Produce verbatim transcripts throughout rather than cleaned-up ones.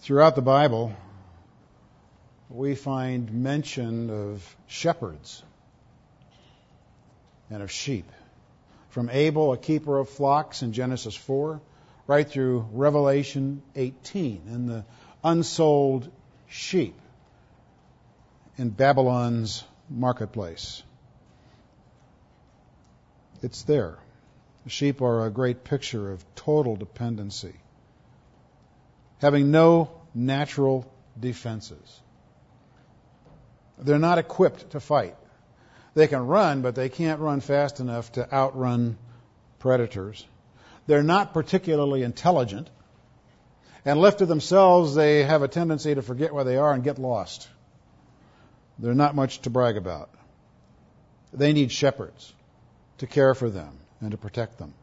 Throughout the Bible, we find mention of shepherds and of sheep. From Abel, a keeper of flocks in Genesis four, right through Revelation eighteen, and the unsold sheep in Babylon's marketplace. It's there. The sheep are a great picture of total dependency, having no natural defenses. They're not equipped to fight. They can run, but they can't run fast enough to outrun predators. They're not particularly intelligent, and left to themselves, they have a tendency to forget where they are and get lost. They're not much to brag about. They need shepherds to care for them and to protect them.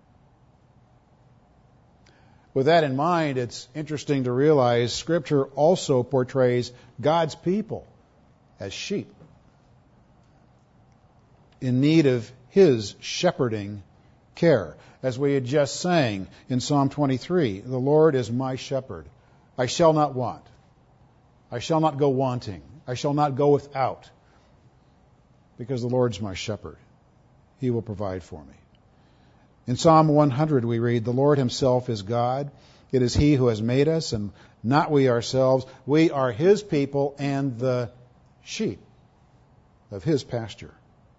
With that in mind, it's interesting to realize Scripture also portrays God's people as sheep in need of His shepherding care. As we had just sang in Psalm twenty-three, the Lord is my shepherd. I shall not want. I shall not go wanting. I shall not go without. Because the Lord's my shepherd. He will provide for me. In Psalm one hundred we read, the Lord Himself is God. It is He who has made us, and not we ourselves. We are His people and the sheep of His pasture.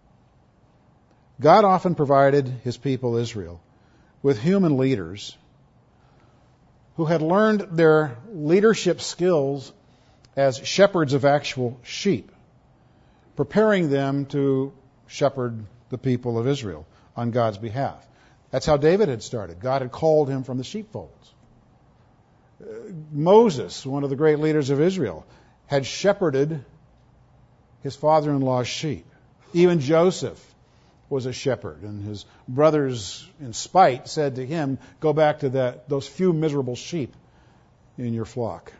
God often provided His people Israel with human leaders who had learned their leadership skills as shepherds of actual sheep, preparing them to shepherd the people of Israel on God's behalf. That's how David had started. God had called him from the sheepfolds. Uh, Moses, one of the great leaders of Israel, had shepherded his father-in-law's sheep. Even Joseph was a shepherd, and his brothers, in spite, said to him, go back to that those few miserable sheep in your flock.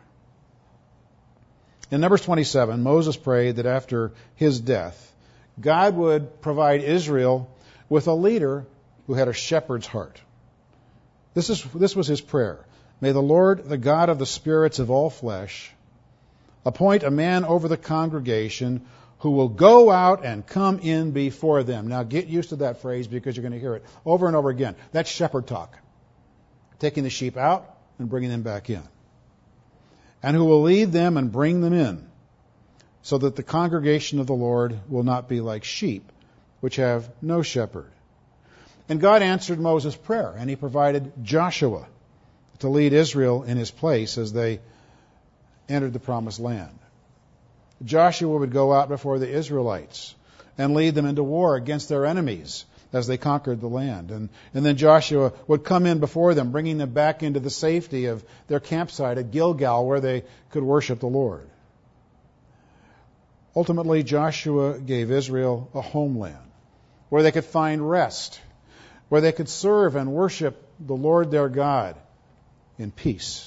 In Numbers twenty-seven, Moses prayed that after his death, God would provide Israel with a leader who had a shepherd's heart. This is this was his prayer. May the Lord, the God of the spirits of all flesh, appoint a man over the congregation who will go out and come in before them. Now get used to that phrase because you're going to hear it over and over again. That's shepherd talk. Taking the sheep out and bringing them back in. And who will lead them and bring them in, so that the congregation of the Lord will not be like sheep, which have no shepherd. And God answered Moses' prayer, and He provided Joshua to lead Israel in his place as they entered the promised land. Joshua would go out before the Israelites and lead them into war against their enemies as they conquered the land. And, and then Joshua would come in before them, bringing them back into the safety of their campsite at Gilgal, where they could worship the Lord. Ultimately, Joshua gave Israel a homeland where they could find rest, where they could serve and worship the Lord their God in peace.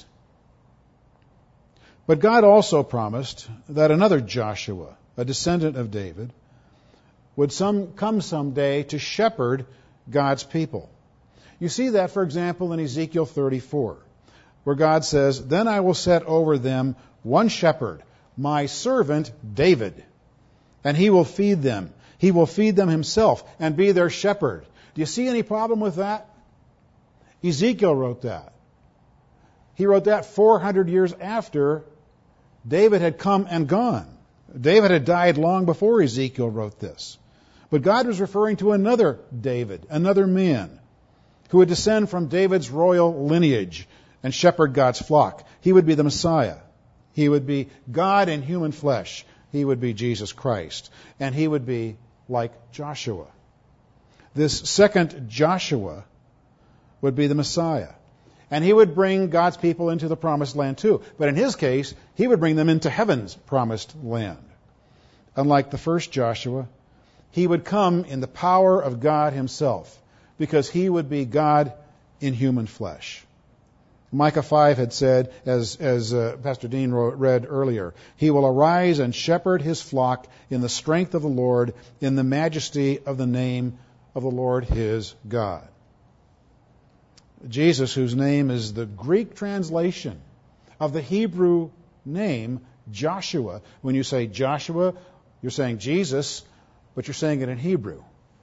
But God also promised that another Joshua, a descendant of David, would some, come someday to shepherd God's people. You see that, for example, in Ezekiel thirty-four, where God says, then I will set over them one shepherd, my servant David, and he will feed them. He will feed them himself and be their shepherd. Do you see any problem with that? Ezekiel wrote that. He wrote that four hundred years after David had come and gone. David had died long before Ezekiel wrote this. But God was referring to another David, another man, who would descend from David's royal lineage and shepherd God's flock. He would be the Messiah. He would be God in human flesh. He would be Jesus Christ. And he would be like Joshua. This second Joshua would be the Messiah. And he would bring God's people into the promised land too. But in his case, he would bring them into heaven's promised land. Unlike the first Joshua, he would come in the power of God himself, because he would be God in human flesh. Micah five had said, as, as uh, Pastor Dean wrote, read earlier, he will arise and shepherd his flock in the strength of the Lord, in the majesty of the name of the Lord his God. Jesus, whose name is the Greek translation of the Hebrew name Joshua. When you say Joshua, you're saying Jesus, but you're saying it in Hebrew.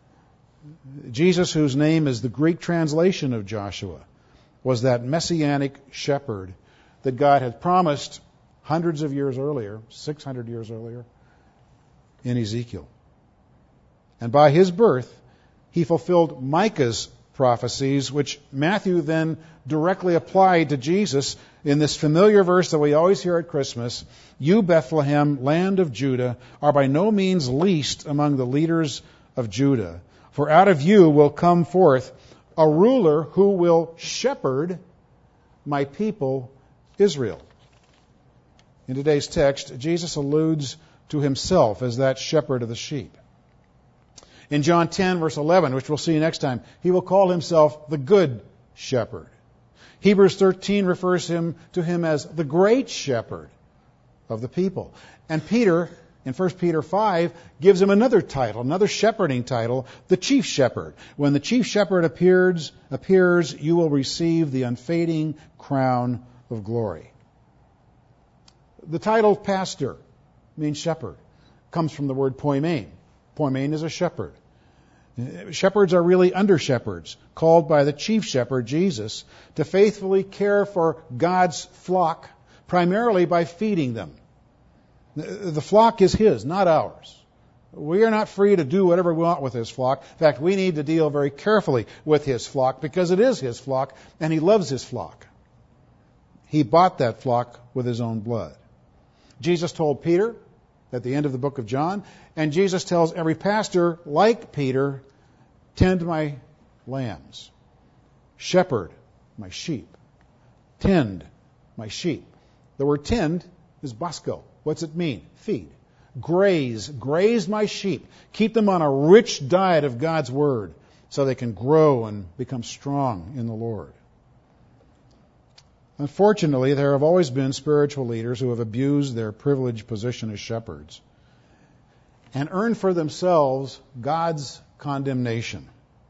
Jesus, whose name is the Greek translation of Joshua, was that messianic shepherd that God had promised hundreds of years earlier, six hundred years earlier, in Ezekiel. And by his birth, he fulfilled Micah's prophecies, which Matthew then directly applied to Jesus in this familiar verse that we always hear at Christmas. You, Bethlehem, land of Judah, are by no means least among the leaders of Judah. For out of you will come forth a ruler who will shepherd my people Israel. In today's text, Jesus alludes to himself as that shepherd of the sheep. In John ten, verse eleven, which we'll see next time, he will call himself the good shepherd. Hebrews thirteen refers him to him as the great shepherd of the people. And Peter, in First Peter five, gives him another title, another shepherding title, the chief shepherd. When the chief shepherd appears, appears, you will receive the unfading crown of glory. The title pastor means shepherd. Comes from the word poimen. Poimen is a shepherd. Shepherds are really under-shepherds, called by the chief shepherd, Jesus, to faithfully care for God's flock, primarily by feeding them. The flock is his, not ours. We are not free to do whatever we want with his flock. In fact, we need to deal very carefully with his flock because it is his flock and he loves his flock. He bought that flock with his own blood. Jesus told Peter at the end of the book of John, and Jesus tells every pastor like Peter, tend my lambs, shepherd my sheep, tend my sheep. The word tend is basko. What's it mean? Feed. Graze. Graze my sheep. Keep them on a rich diet of God's Word so they can grow and become strong in the Lord. Unfortunately, there have always been spiritual leaders who have abused their privileged position as shepherds and earned for themselves God's condemnation.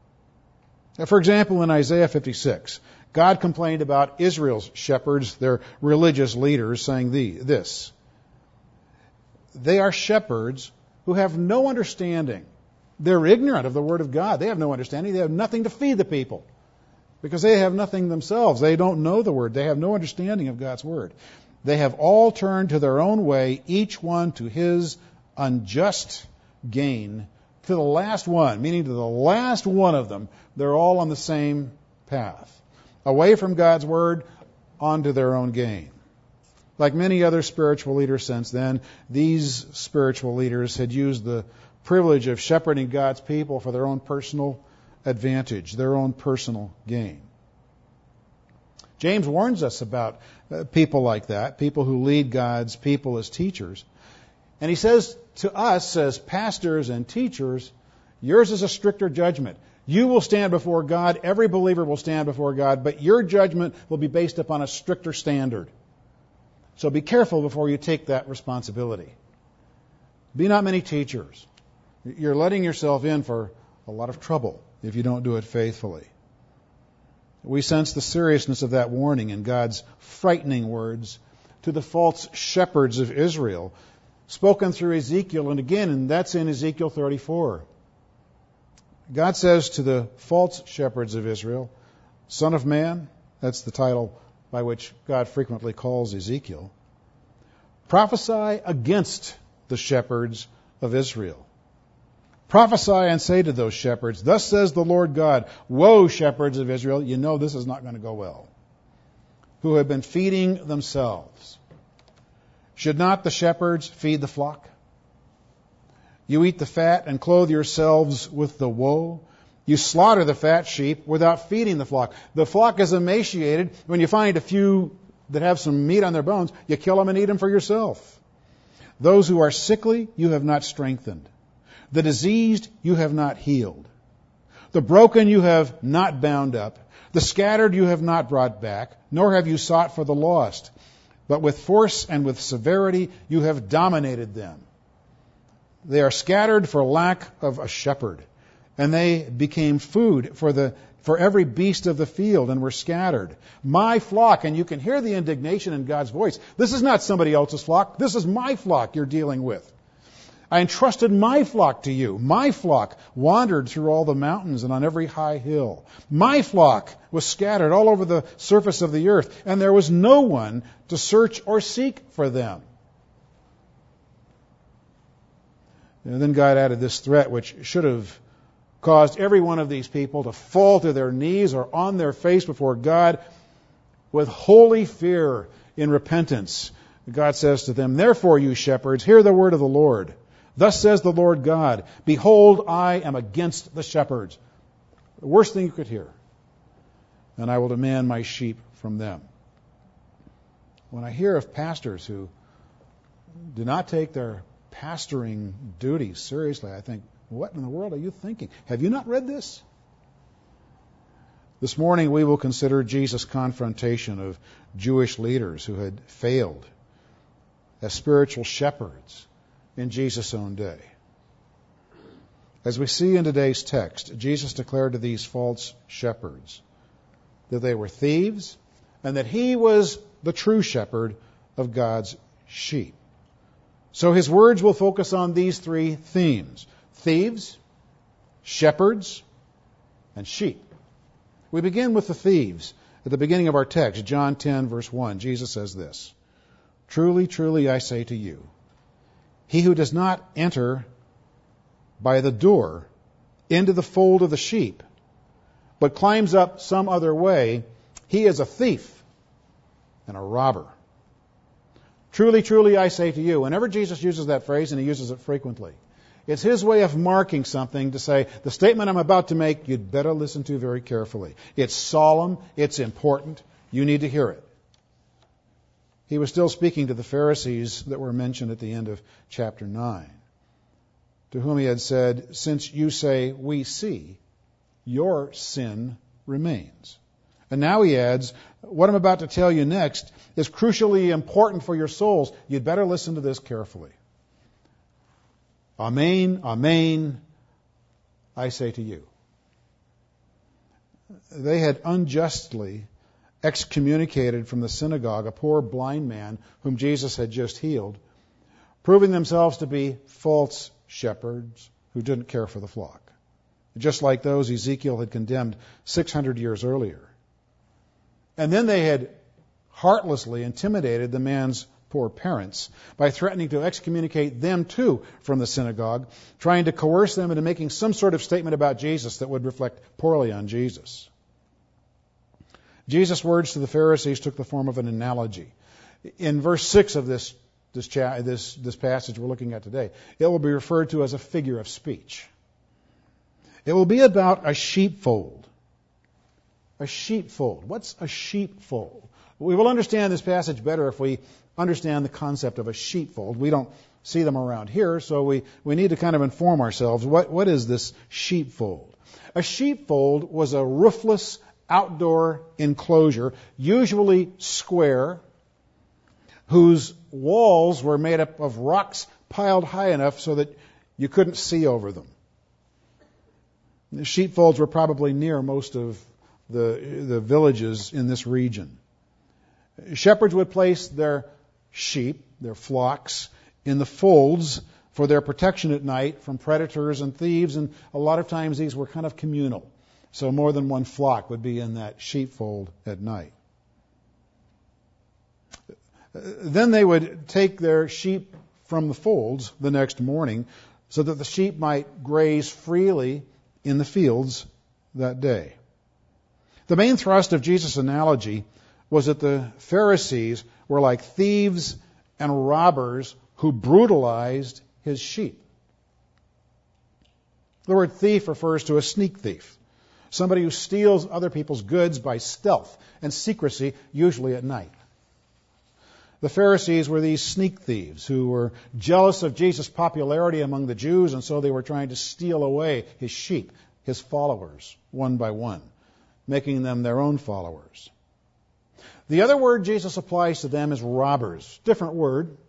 For example, in Isaiah fifty-six, God complained about Israel's shepherds, their religious leaders, saying this: they are shepherds who have no understanding. They're ignorant of the Word of God. They have no understanding. They have nothing to feed the people because they have nothing themselves. They don't know the Word. They have no understanding of God's Word. They have all turned to their own way, each one to his unjust gain, to the last one, meaning to the last one of them. They're all on the same path, away from God's Word, onto their own gain. Like many other spiritual leaders since then, these spiritual leaders had used the privilege of shepherding God's people for their own personal advantage, their own personal gain. James warns us about uh, people like that, people who lead God's people as teachers. And he says to us as pastors and teachers, yours is a stricter judgment. You will stand before God, every believer will stand before God, but your judgment will be based upon a stricter standard. So be careful before you take that responsibility. Be not many teachers. You're letting yourself in for a lot of trouble if you don't do it faithfully. We sense the seriousness of that warning in God's frightening words to the false shepherds of Israel, spoken through Ezekiel, and again, and that's in Ezekiel thirty-four. God says to the false shepherds of Israel, Son of man, that's the title by which God frequently calls Ezekiel, prophesy against the shepherds of Israel. Prophesy and say to those shepherds, thus says the Lord God, woe, shepherds of Israel, you know this is not going to go well, who have been feeding themselves. Should not the shepherds feed the flock? You eat the fat and clothe yourselves with the woe. You slaughter the fat sheep without feeding the flock. The flock is emaciated. When you find a few that have some meat on their bones, you kill them and eat them for yourself. Those who are sickly, you have not strengthened. The diseased, you have not healed. The broken, you have not bound up. The scattered, you have not brought back, nor have you sought for the lost. But with force and with severity, you have dominated them. They are scattered for lack of a shepherd. and they became food for the for every beast of the field and were scattered. My flock, and you can hear the indignation in God's voice. This is not somebody else's flock. This is my flock you're dealing with. I entrusted my flock to you. My flock wandered through all the mountains and on every high hill. My flock was scattered all over the surface of the earth, and there was no one to search or seek for them. And then God added this threat, which should have caused every one of these people to fall to their knees or on their face before God with holy fear in repentance. God says to them, "Therefore, you shepherds, hear the word of the Lord. Thus says the Lord God, behold, I am against the shepherds." The worst thing you could hear. "And I will demand my sheep from them." When I hear of pastors who do not take their pastoring duties seriously, I think, what in the world are you thinking? Have you not read this? This morning we will consider Jesus' confrontation of Jewish leaders who had failed as spiritual shepherds in Jesus' own day. As we see in today's text, Jesus declared to these false shepherds that they were thieves and that he was the true shepherd of God's sheep. So his words will focus on these three themes: thieves, shepherds, and sheep. We begin with the thieves. At the beginning of our text, John ten, verse one, Jesus says this, "Truly, truly, I say to you, he who does not enter by the door into the fold of the sheep, but climbs up some other way, he is a thief and a robber. Truly, truly, I say to you." Whenever Jesus uses that phrase, and he uses it frequently, it's his way of marking something to say, the statement I'm about to make, you'd better listen to very carefully. It's solemn, it's important, you need to hear it. He was still speaking to the Pharisees that were mentioned at the end of chapter nine, to whom he had said, "Since you say, 'We see,' your sin remains." And now he adds, what I'm about to tell you next is crucially important for your souls. You'd better listen to this carefully. Amen, amen, I say to you. They had unjustly excommunicated from the synagogue a poor blind man whom Jesus had just healed, proving themselves to be false shepherds who didn't care for the flock, just like those Ezekiel had condemned six hundred years earlier. And then they had heartlessly intimidated the man's poor parents by threatening to excommunicate them too from the synagogue, trying to coerce them into making some sort of statement about Jesus that would reflect poorly on Jesus. Jesus' words to the Pharisees took the form of an analogy. In verse six of this this, cha- this this passage we're looking at today, it will be referred to as a figure of speech. It will be about a sheepfold. A sheepfold. What's a sheepfold? We will understand this passage better if we understand the concept of a sheepfold. We don't see them around here, so we, we need to kind of inform ourselves. What, what is this sheepfold? A sheepfold was a roofless outdoor enclosure, usually square, whose walls were made up of rocks piled high enough so that you couldn't see over them. The sheepfolds were probably near most of the, the villages in this region. Shepherds would place their sheep, their flocks, in the folds for their protection at night from predators and thieves, and a lot of times these were kind of communal. So more than one flock would be in that sheepfold at night. Then they would take their sheep from the folds the next morning so that the sheep might graze freely in the fields that day. The main thrust of Jesus' analogy was that the Pharisees were like thieves and robbers who brutalized his sheep. The word thief refers to a sneak thief, somebody who steals other people's goods by stealth and secrecy, usually at night. The Pharisees were these sneak thieves who were jealous of Jesus' popularity among the Jews, and so they were trying to steal away his sheep, his followers, one by one, making them their own followers. The other word Jesus applies to them is robbers. Different word,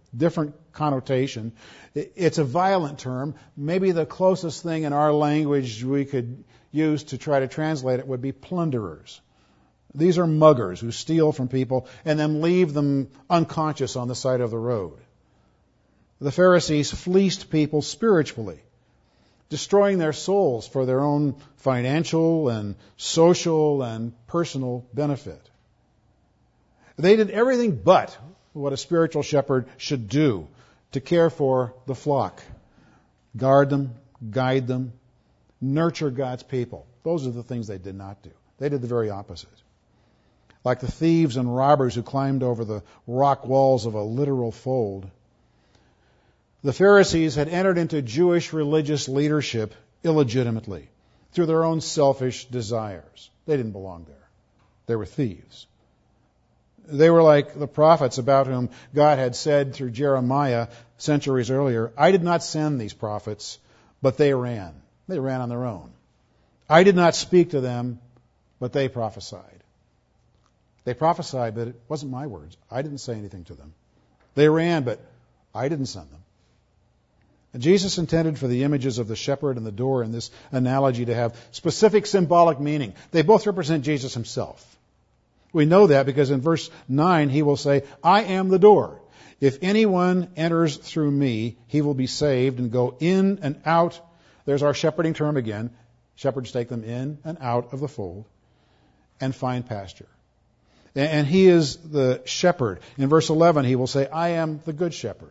different connotation. It's a violent term. Maybe the closest thing in our language we could use to try to translate it would be plunderers. These are muggers who steal from people and then leave them unconscious on the side of the road. The Pharisees fleeced people spiritually, destroying their souls for their own financial and social and personal benefit. They did everything but what a spiritual shepherd should do to care for the flock. Guard them, guide them, nurture God's people. Those are the things they did not do. They did the very opposite. Like the thieves and robbers who climbed over the rock walls of a literal fold, the Pharisees had entered into Jewish religious leadership illegitimately through their own selfish desires. They didn't belong there. They were thieves. They were like the prophets about whom God had said through Jeremiah centuries earlier, I did not send these prophets, but they ran. They ran on their own. I did not speak to them, but they prophesied. They prophesied, but it wasn't my words. I didn't say anything to them. They ran, but I didn't send them. And Jesus intended for the images of the shepherd and the door in this analogy to have specific symbolic meaning. They both represent Jesus himself. We know that because in verse nine he will say, I am the door. If anyone enters through me, he will be saved and go in and out. There's our shepherding term again. Shepherds take them in and out of the fold and find pasture. And he is the shepherd. In verse eleven he will say, I am the good shepherd.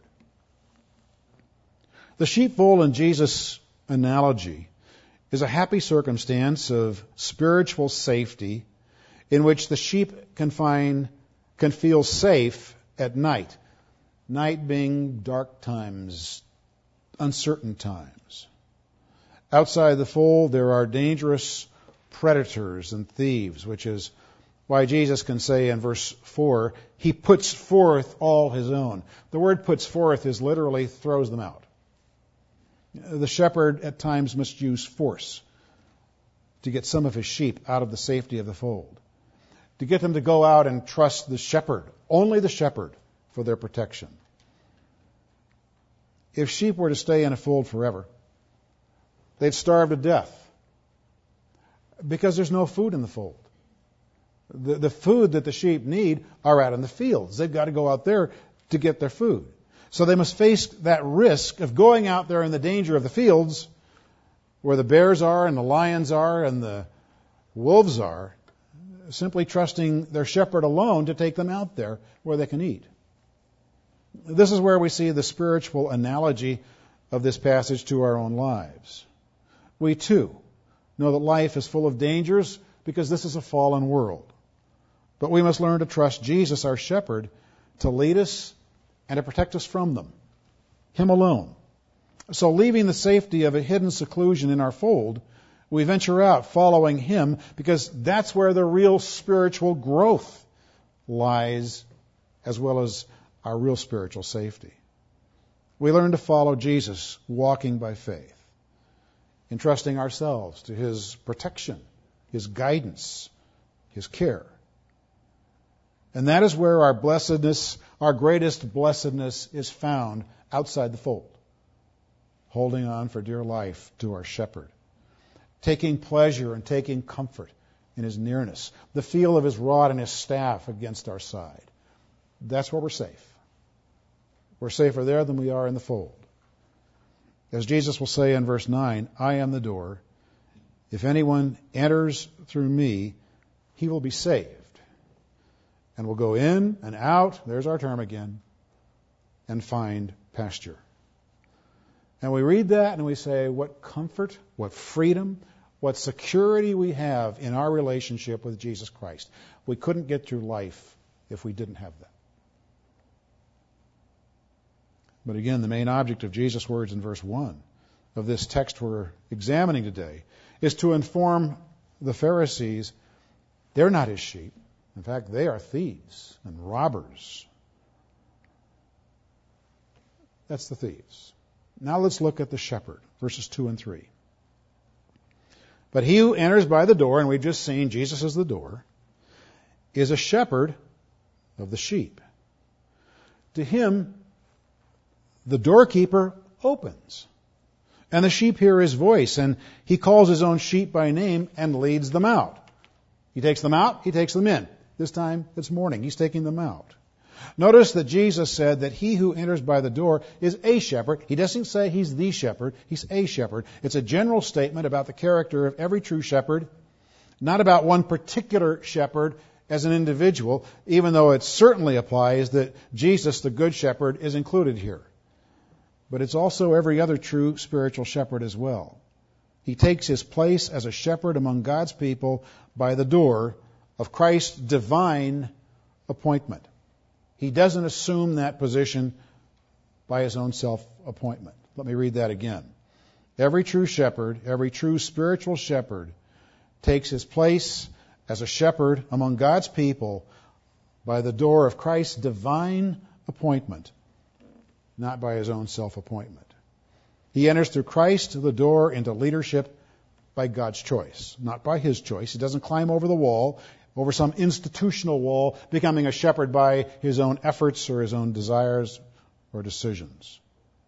The sheepfold in Jesus' analogy is a happy circumstance of spiritual safety in which the sheep can find, can feel safe at night. Night being dark times, uncertain times. Outside the fold there are dangerous predators and thieves, which is why Jesus can say in verse four, he puts forth all his own. The word puts forth is literally throws them out. The shepherd at times must use force to get some of his sheep out of the safety of the fold, to get them to go out and trust the shepherd, only the shepherd, for their protection. If sheep were to stay in a fold forever, they'd starve to death because there's no food in the fold. The, the food that the sheep need are out in the fields. They've got to go out there to get their food. So they must face that risk of going out there in the danger of the fields where the bears are and the lions are and the wolves are, simply trusting their shepherd alone to take them out there where they can eat. This is where we see the spiritual analogy of this passage to our own lives. We too know that life is full of dangers because this is a fallen world. But we must learn to trust Jesus, our shepherd, to lead us and to protect us from them. Him alone. So leaving the safety of a hidden seclusion in our fold, we venture out following him because that's where the real spiritual growth lies, as well as our real spiritual safety. We learn to follow Jesus, walking by faith, entrusting ourselves to his protection, his guidance, his care. And that is where our blessedness, our greatest blessedness, is found outside the fold, holding on for dear life to our shepherd, taking pleasure and taking comfort in his nearness, the feel of his rod and his staff against our side. That's where we're safe. We're safer there than we are in the fold. As Jesus will say in verse nine, I am the door. If anyone enters through me, he will be saved and will go in and out, there's our term again, and find pasture. And we read that and we say, what comfort, what freedom, what security we have in our relationship with Jesus Christ. We couldn't get through life if we didn't have that. But again, the main object of Jesus' words in verse one of this text we're examining today is to inform the Pharisees they're not his sheep. In fact, they are thieves and robbers. That's the thieves. Now let's look at the shepherd, verses two and three. But he who enters by the door, and we've just seen Jesus is the door, is a shepherd of the sheep. To him, the doorkeeper opens. And the sheep hear his voice, and he calls his own sheep by name and leads them out. He takes them out, he takes them in. This time it's morning. He's taking them out. Notice that Jesus said that he who enters by the door is a shepherd. He doesn't say he's the shepherd. He's a shepherd. It's a general statement about the character of every true shepherd, not about one particular shepherd as an individual, even though it certainly applies that Jesus, the good shepherd, is included here. But it's also every other true spiritual shepherd as well. He takes his place as a shepherd among God's people by the door of Christ's divine appointment. He doesn't assume that position by his own self-appointment. Let me read that again. Every true shepherd, every true spiritual shepherd, takes his place as a shepherd among God's people by the door of Christ's divine appointment, not by his own self-appointment. He enters through Christ the door into leadership by God's choice, not by his choice. He doesn't climb over the wall, over some institutional wall, becoming a shepherd by his own efforts or his own desires or decisions.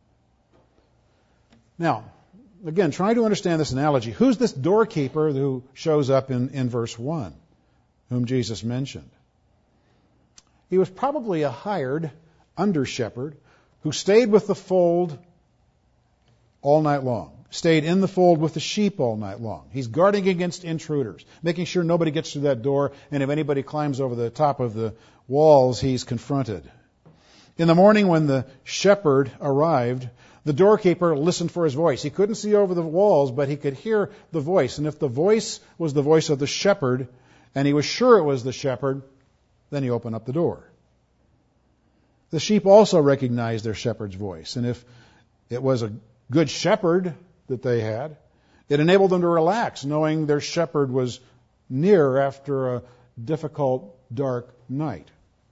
Now, again, trying to understand this analogy, who's this doorkeeper who shows up in, in verse one, whom Jesus mentioned? He was probably a hired under-shepherd who stayed with the fold all night long, stayed in the fold with the sheep all night long. He's guarding against intruders, making sure nobody gets through that door, and if anybody climbs over the top of the walls, he's confronted. In the morning when the shepherd arrived, the doorkeeper listened for his voice. He couldn't see over the walls, but he could hear the voice. And if the voice was the voice of the shepherd, and he was sure it was the shepherd, then he opened up the door. The sheep also recognized their shepherd's voice. And if it was a good shepherd that they had, it enabled them to relax, knowing their shepherd was near after a difficult, dark night.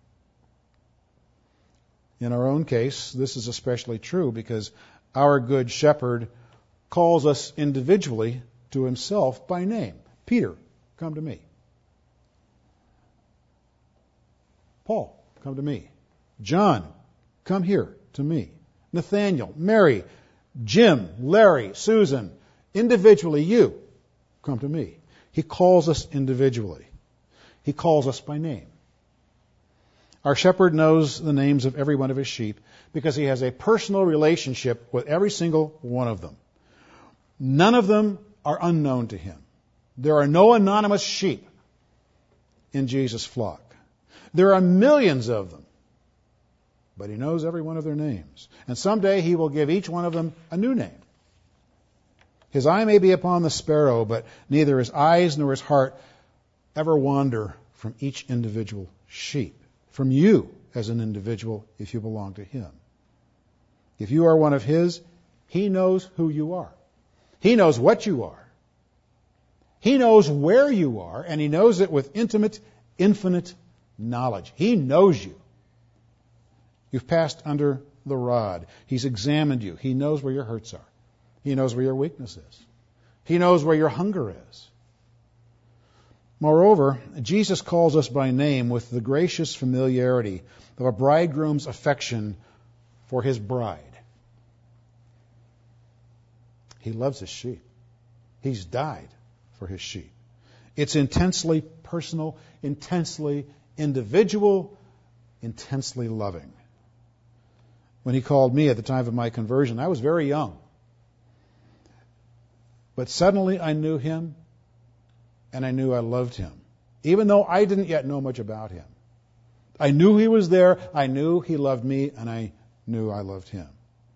In our own case, this is especially true because our good shepherd calls us individually to himself by name. Peter, come to me. Paul, come to me. John, come here to me. Nathaniel, Mary, Jim, Larry, Susan, individually, you, come to me. He calls us individually. He calls us by name. Our shepherd knows the names of every one of his sheep because he has a personal relationship with every single one of them. None of them are unknown to him. There are no anonymous sheep in Jesus' flock. There are millions of them, but he knows every one of their names. And someday he will give each one of them a new name. His eye may be upon the sparrow, but neither his eyes nor his heart ever wander from each individual sheep, from you as an individual if you belong to him. If you are one of his, he knows who you are. He knows what you are. He knows where you are, and he knows it with intimate, infinite knowledge. He knows you. You've passed under the rod. He's examined you. He knows where your hurts are. He knows where your weakness is. He knows where your hunger is. Moreover, Jesus calls us by name with the gracious familiarity of a bridegroom's affection for his bride. He loves his sheep. He's died for his sheep. It's intensely personal, intensely individual, intensely loving. When he called me at the time of my conversion, I was very young. But suddenly I knew him, and I knew I loved him, even though I didn't yet know much about him. I knew he was there, I knew he loved me, and I knew I loved him.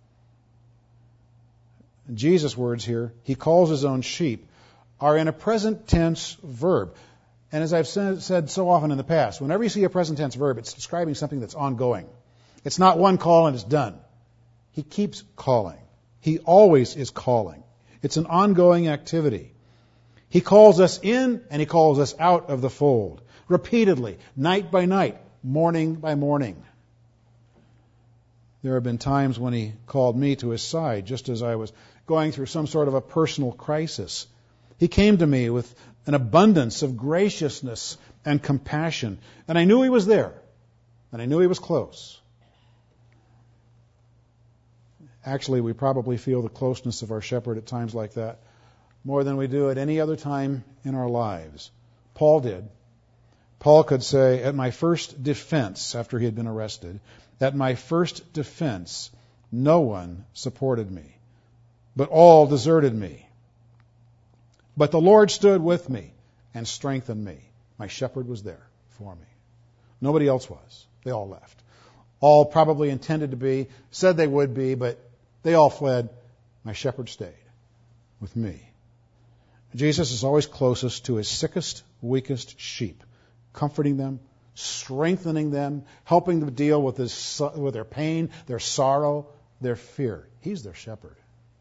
Jesus' words here, he calls his own sheep, are in a present tense verb. And as I've said so often in the past, whenever you see a present tense verb, it's describing something that's ongoing. It's not one call and it's done. He keeps calling. He always is calling. It's an ongoing activity. He calls us in and he calls us out of the fold, repeatedly, night by night, morning by morning. There have been times when he called me to his side, just as I was going through some sort of a personal crisis. He came to me with an abundance of graciousness and compassion, and I knew he was there, and I knew he was close. Actually, we probably feel the closeness of our shepherd at times like that more than we do at any other time in our lives. Paul did. Paul could say, at my first defense, after he had been arrested, at my first defense, no one supported me, but all deserted me. But the Lord stood with me and strengthened me. My shepherd was there for me. Nobody else was. They all left. All probably intended to be, said they would be, but they all fled. My shepherd stayed with me. Jesus is always closest to his sickest, weakest sheep, comforting them, strengthening them, helping them deal with, his, with their pain, their sorrow, their fear. He's their shepherd.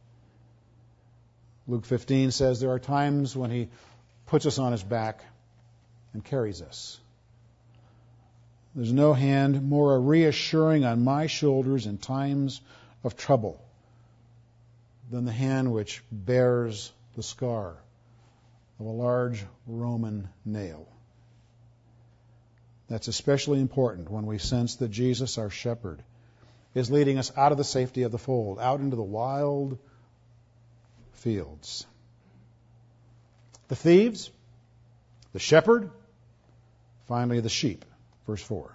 Luke fifteen says there are times when he puts us on his back and carries us. There's no hand more reassuring on my shoulders in times of trouble than the hand which bears the scar of a large Roman nail. That's especially important when we sense that Jesus, our shepherd, is leading us out of the safety of the fold, out into the wild fields. The thieves, the shepherd, finally the sheep. Verse four.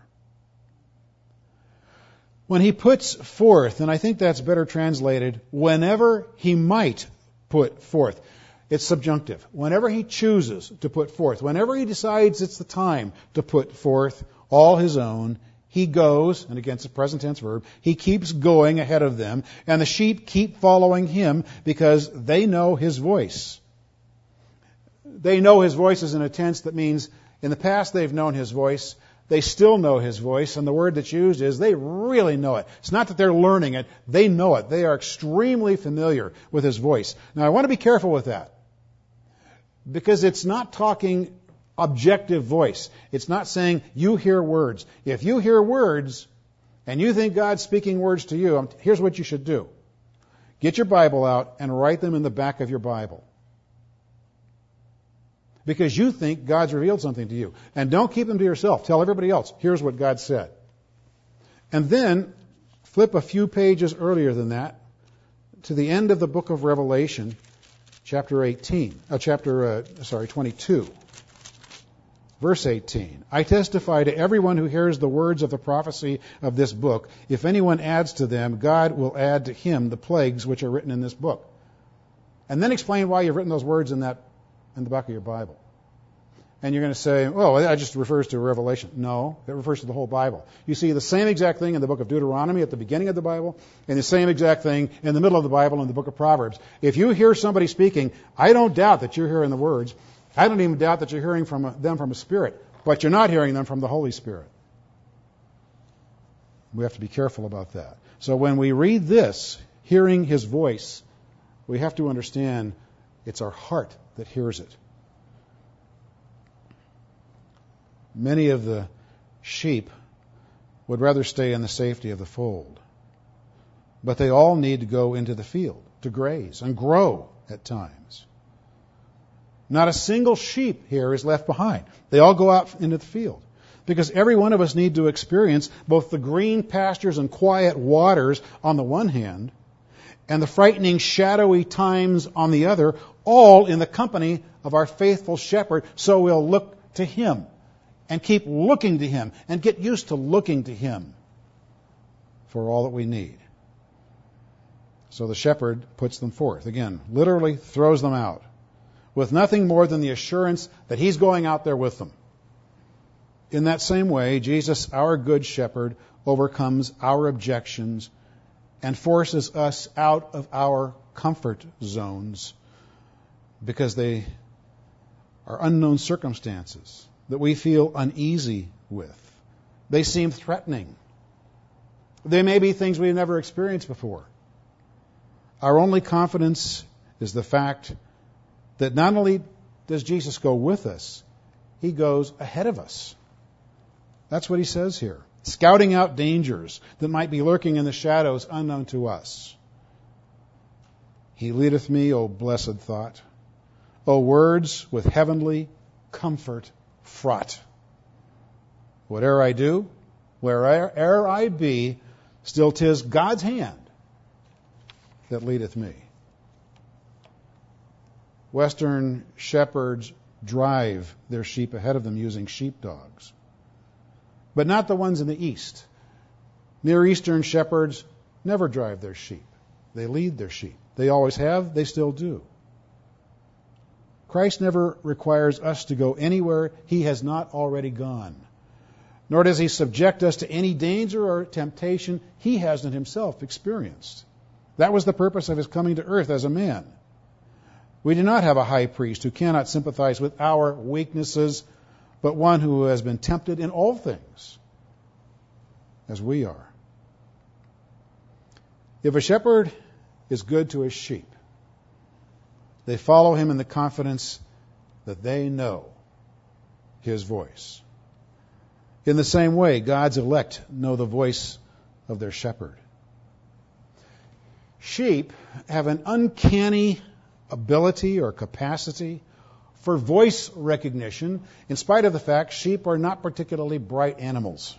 When he puts forth, and I think that's better translated, whenever he might put forth. It's subjunctive. Whenever he chooses to put forth, whenever he decides it's the time to put forth all his own, he goes, and again it's a present tense verb, he keeps going ahead of them, and the sheep keep following him because they know his voice. They know his voice is in a tense that means in the past they've known his voice. They still know his voice, and the word that's used is they really know it. It's not that they're learning it. They know it. They are extremely familiar with his voice. Now, I want to be careful with that because it's not talking objective voice. It's not saying you hear words. If you hear words and you think God's speaking words to you, here's what you should do. Get your Bible out and write them in the back of your Bible. Because you think God's revealed something to you. And don't keep them to yourself. Tell everybody else, here's what God said. And then flip a few pages earlier than that to the end of the book of Revelation, chapter eighteen, uh, chapter uh, sorry, twenty-two, verse eighteen. I testify to everyone who hears the words of the prophecy of this book. If anyone adds to them, God will add to him the plagues which are written in this book. And then explain why you've written those words in that in the back of your Bible. And you're going to say, oh, that just refers to Revelation. No, it refers to the whole Bible. You see the same exact thing in the book of Deuteronomy at the beginning of the Bible, and the same exact thing in the middle of the Bible in the book of Proverbs. If you hear somebody speaking, I don't doubt that you're hearing the words. I don't even doubt that you're hearing from a, them from a spirit, but you're not hearing them from the Holy Spirit. We have to be careful about that. So when we read this, hearing his voice, we have to understand it's our heart that hears it. Many of the sheep would rather stay in the safety of the fold. But they all need to go into the field to graze and grow at times. Not a single sheep here is left behind. They all go out into the field. Because every one of us need to experience both the green pastures and quiet waters on the one hand, and the frightening, shadowy times on the other, all in the company of our faithful shepherd, so we'll look to him and keep looking to him and get used to looking to him for all that we need. So the shepherd puts them forth. Again, literally throws them out with nothing more than the assurance that he's going out there with them. In that same way, Jesus, our good shepherd, overcomes our objections and forces us out of our comfort zones because they are unknown circumstances that we feel uneasy with. They seem threatening. They may be things we've never experienced before. Our only confidence is the fact that not only does Jesus go with us, he goes ahead of us. That's what he says here. Scouting out dangers that might be lurking in the shadows unknown to us. He leadeth me, O blessed thought, O words with heavenly comfort fraught. Whate'er I do, where'er I be, still 'tis God's hand that leadeth me. Western shepherds drive their sheep ahead of them using sheepdogs, but not the ones in the East. Near Eastern shepherds never drive their sheep. They lead their sheep. They always have, they still do. Christ never requires us to go anywhere he has not already gone, nor does he subject us to any danger or temptation he hasn't himself experienced. That was the purpose of his coming to earth as a man. We do not have a high priest who cannot sympathize with our weaknesses, but one who has been tempted in all things, as we are. If a shepherd is good to his sheep, they follow him in the confidence that they know his voice. In the same way, God's elect know the voice of their shepherd. Sheep have an uncanny ability or capacity for voice recognition, in spite of the fact sheep are not particularly bright animals.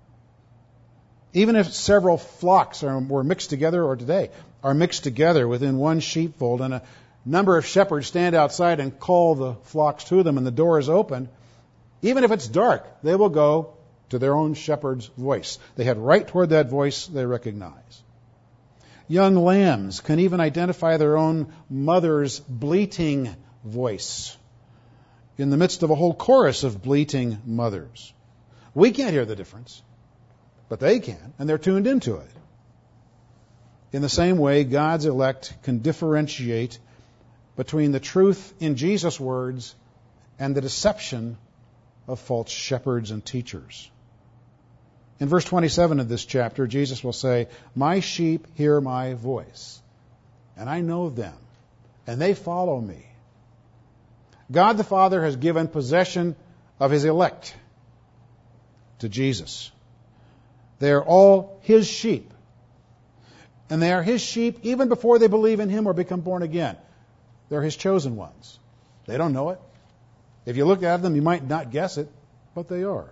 Even if several flocks are, were mixed together, or today are mixed together within one sheepfold, and a number of shepherds stand outside and call the flocks to them, and the door is open, even if it's dark, they will go to their own shepherd's voice. They head right toward that voice they recognize. Young lambs can even identify their own mother's bleating voice in the midst of a whole chorus of bleating mothers. We can't hear the difference, but they can, and they're tuned into it. In the same way, God's elect can differentiate between the truth in Jesus' words and the deception of false shepherds and teachers. In verse twenty-seven of this chapter, Jesus will say, "My sheep hear my voice, and I know them, and they follow me." God the Father has given possession of his elect to Jesus. They are all his sheep, and they are his sheep even before they believe in him or become born again. They're his chosen ones. They don't know it. If you look at them, you might not guess it, but they are.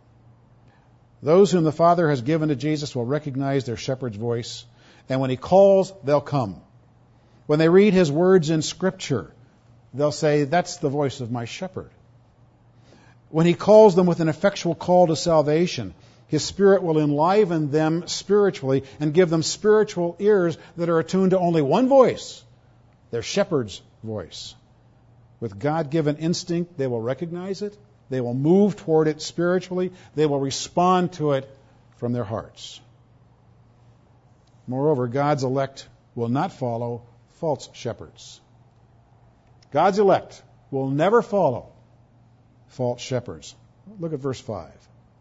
Those whom the Father has given to Jesus will recognize their shepherd's voice, and when he calls, they'll come. When they read his words in Scripture, they'll say, "That's the voice of my shepherd." When he calls them with an effectual call to salvation, his Spirit will enliven them spiritually and give them spiritual ears that are attuned to only one voice, their shepherd's voice. With God-given instinct, they will recognize it. They will move toward it spiritually. They will respond to it from their hearts. Moreover, God's elect will not follow false shepherds. God's elect will never follow false shepherds. Look at verse five.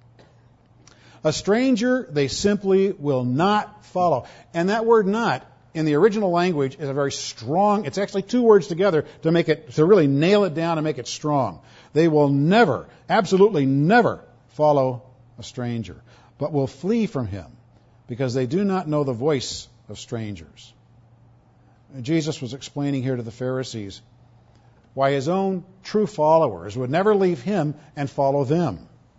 A stranger they simply will not follow. And that word "not" in the original language is a very strong, it's actually two words together to make it, to really nail it down and make it strong. They will never, absolutely never follow a stranger, but will flee from him because they do not know the voice of strangers. Jesus was explaining here to the Pharisees why his own true followers would never leave him and follow them.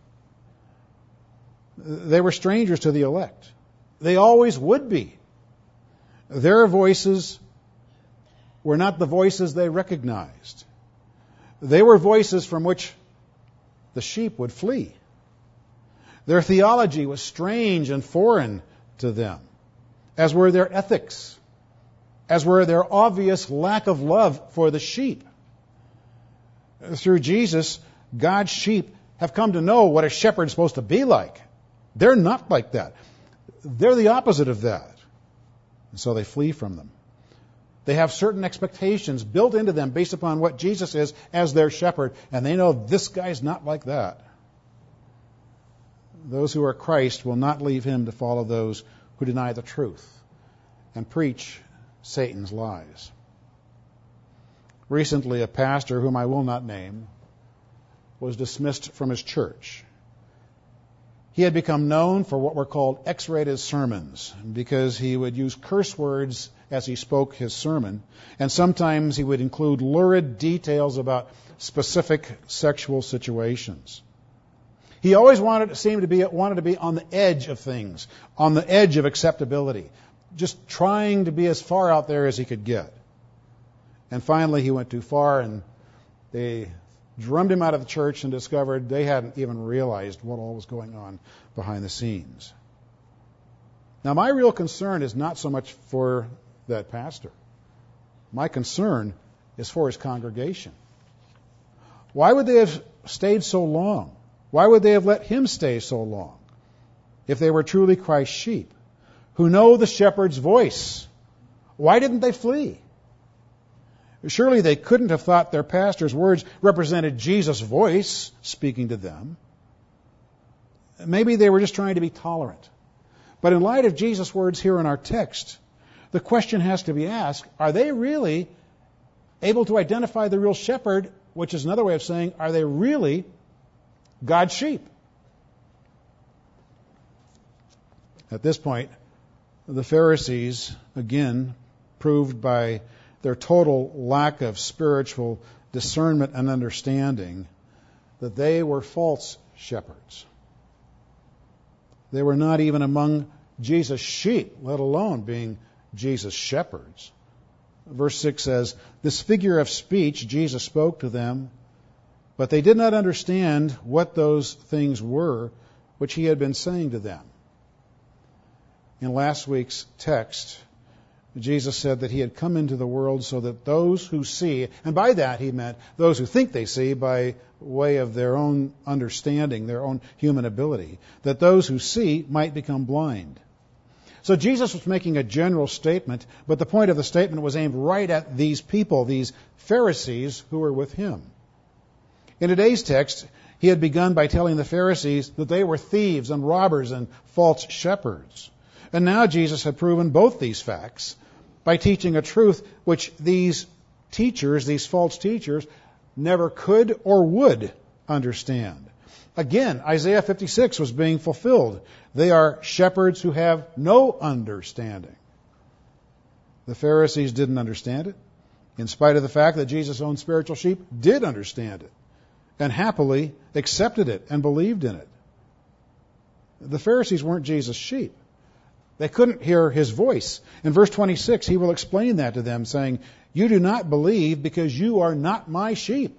They were strangers to the elect. They always would be. Their voices were not the voices they recognized. They were voices from which the sheep would flee. Their theology was strange and foreign to them, as were their ethics, as were their obvious lack of love for the sheep. Through Jesus, God's sheep have come to know what a shepherd's supposed to be like. They're not like that. They're the opposite of that. And so they flee from them. They have certain expectations built into them based upon what Jesus is as their shepherd, and they know this guy's not like that. Those who are Christ will not leave him to follow those who deny the truth and preach Satan's lies. Recently, a pastor, whom I will not name, was dismissed from his church. He had become known for what were called X-rated sermons because he would use curse words as he spoke his sermon, and sometimes he would include lurid details about specific sexual situations. He always wanted seemed to be wanted to be on the edge of things, on the edge of acceptability. just trying to be as far out there as he could get. And finally he went too far, and they drummed him out of the church and discovered they hadn't even realized what all was going on behind the scenes. Now, my real concern is not so much for that pastor. My concern is for his congregation. Why would they have stayed so long? Why would they have let him stay so long if they were truly Christ's sheep, who know the shepherd's voice? Why didn't they flee? Surely they couldn't have thought their pastor's words represented Jesus' voice speaking to them. Maybe they were just trying to be tolerant. But in light of Jesus' words here in our text, the question has to be asked, are they really able to identify the real shepherd, which is another way of saying, are they really God's sheep? At this point, the Pharisees, again, proved by their total lack of spiritual discernment and understanding, that they were false shepherds. They were not even among Jesus' sheep, let alone being Jesus' shepherds. Verse six says, "This figure of speech Jesus spoke to them, but they did not understand what those things were which he had been saying to them." In last week's text, Jesus said that he had come into the world so that those who see, and by that he meant those who think they see by way of their own understanding, their own human ability, that those who see might become blind. So Jesus was making a general statement, but the point of the statement was aimed right at these people, these Pharisees who were with him. In today's text, he had begun by telling the Pharisees that they were thieves and robbers and false shepherds. And now Jesus had proven both these facts by teaching a truth which these teachers, these false teachers, never could or would understand. Again, Isaiah fifty-six was being fulfilled. They are shepherds who have no understanding. The Pharisees didn't understand it, in spite of the fact that Jesus' own spiritual sheep did understand it, and happily accepted it and believed in it. The Pharisees weren't Jesus' sheep. They couldn't hear his voice. In verse twenty-six, he will explain that to them, saying, "You do not believe because you are not my sheep."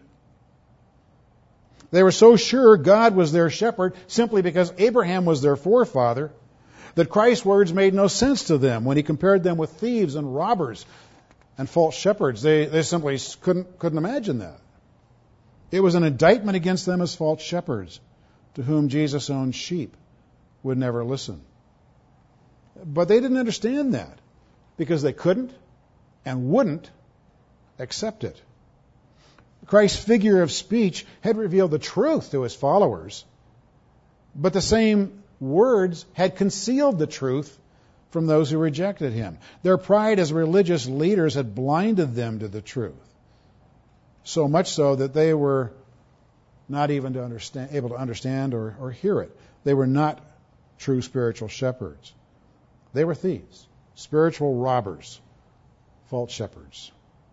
They were so sure God was their shepherd simply because Abraham was their forefather that Christ's words made no sense to them when he compared them with thieves and robbers and false shepherds. They, they simply couldn't, couldn't imagine that. It was an indictment against them as false shepherds to whom Jesus' own sheep would never listen. But they didn't understand that because they couldn't and wouldn't accept it. Christ's figure of speech had revealed the truth to his followers, but the same words had concealed the truth from those who rejected him. Their pride as religious leaders had blinded them to the truth, so much so that they were not even to understand, able to understand or, or hear it. They were not true spiritual shepherds. They were thieves, spiritual robbers, false shepherds.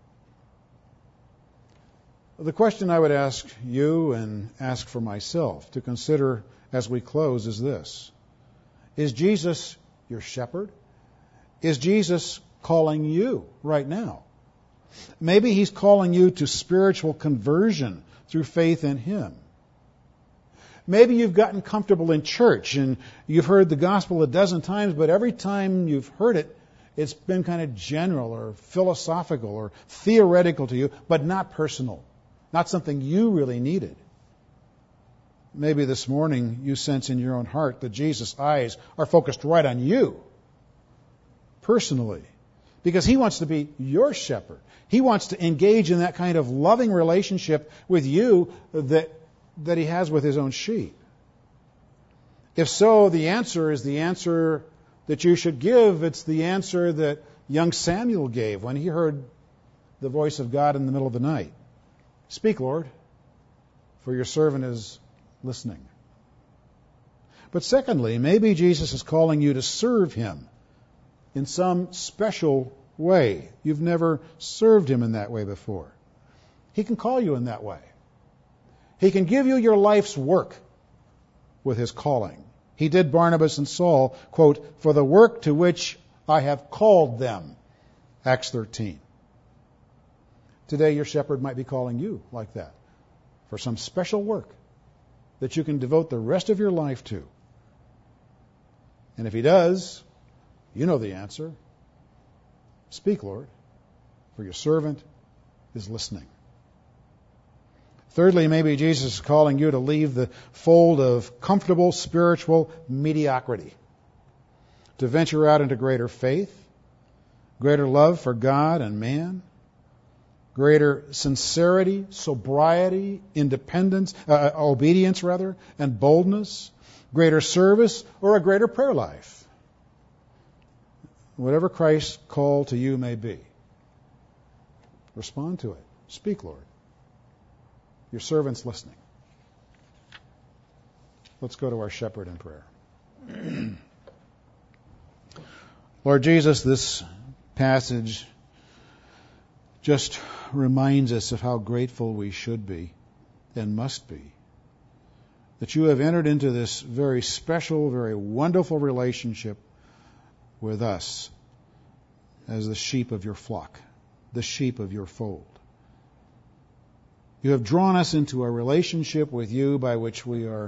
The question I would ask you and ask for myself to consider as we close is this: is Jesus your shepherd? Is Jesus calling you right now? Maybe he's calling you to spiritual conversion through faith in him. Maybe you've gotten comfortable in church and you've heard the gospel a dozen times, but every time you've heard it, it's been kind of general or philosophical or theoretical to you, but not personal. Not something you really needed. Maybe this morning you sense in your own heart that Jesus' eyes are focused right on you, personally, because he wants to be your shepherd. He wants to engage in that kind of loving relationship with you that, that he has with his own sheep. If so, the answer is the answer that you should give. It's the answer that young Samuel gave when he heard the voice of God in the middle of the night. "Speak, Lord, for your servant is listening." But secondly, maybe Jesus is calling you to serve him in some special way. You've never served him in that way before. He can call you in that way. He can give you your life's work with his calling. He did Barnabas and Saul, quote, "for the work to which I have called them. Acts thirteen. Today your shepherd might be calling you like that for some special work that you can devote the rest of your life to. And if he does, you know the answer. Speak, Lord, for your servant is listening. Thirdly, maybe Jesus is calling you to leave the fold of comfortable spiritual mediocrity, to venture out into greater faith, greater love for God and man, greater sincerity, sobriety, independence, uh, obedience rather, and boldness, greater service, or a greater prayer life. Whatever Christ's call to you may be, respond to it. Speak, Lord. Your servant's listening. Let's go to our shepherd in prayer. Lord Jesus, this passage just reminds us of how grateful we should be and must be that you have entered into this very special, very wonderful relationship with us as the sheep of your flock, the sheep of your fold. You have drawn us into a relationship with you by which we are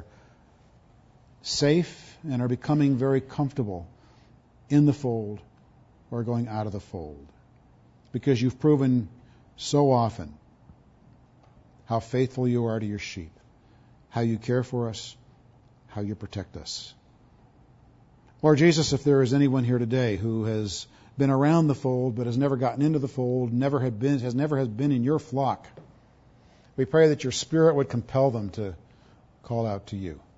safe and are becoming very comfortable in the fold or going out of the fold, because you've proven so often how faithful you are to your sheep, how you care for us, how you protect us. Lord Jesus, if there is anyone here today who has been around the fold but has never gotten into the fold, never had been, has never has been in your flock, we pray that your Spirit would compel them to call out to you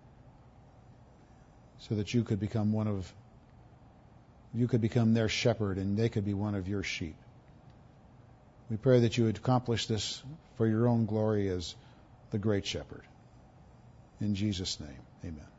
so that you could become one of, you could become their shepherd and they could be one of your sheep. We pray that you would accomplish this for your own glory as the great shepherd. In Jesus' name, amen.